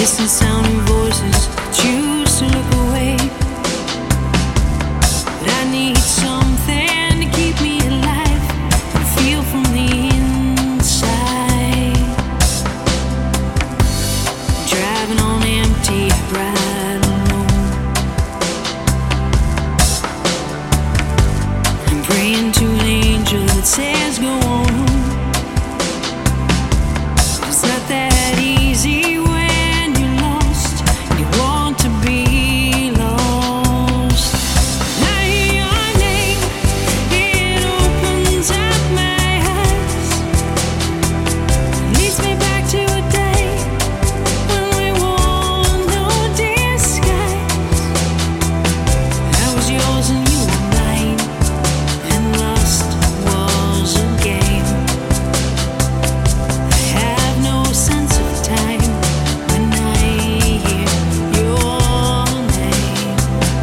Distant sounding voices choose to look away. But I need something to keep me alive and feel from the inside. Driving on empty, right alone. I'm praying to an angel that says go on. It's not that easy when you're lost. You want to be lost. I hear your name, it opens up my eyes. Leads me back to a day when we wore no disguise. I was yours and you were mine, and lost was a game. I have no sense of time when I hear your name.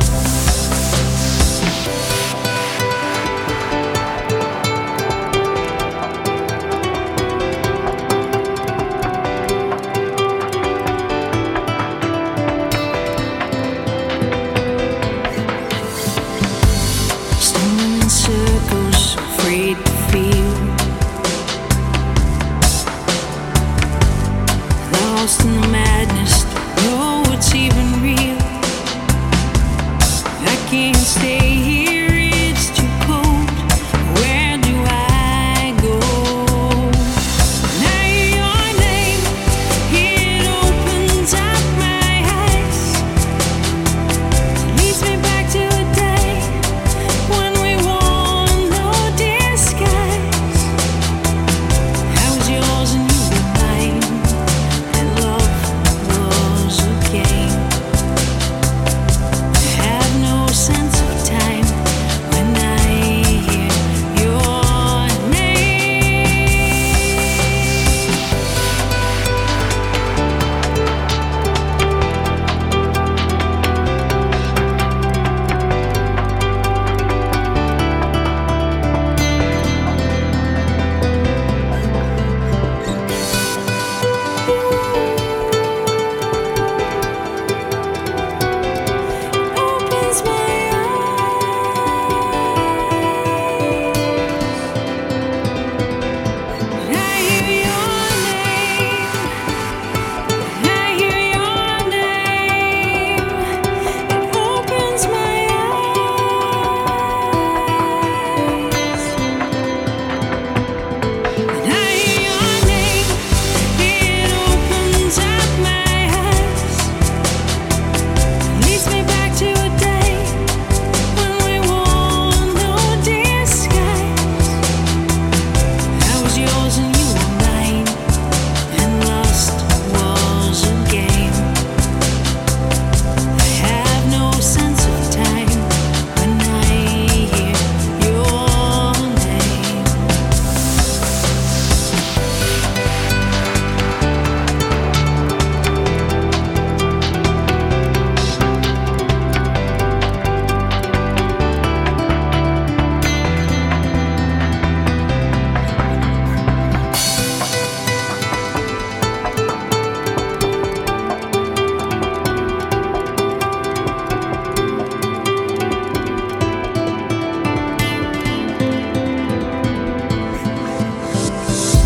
Stumbling in circles, afraid to feel. Lost in the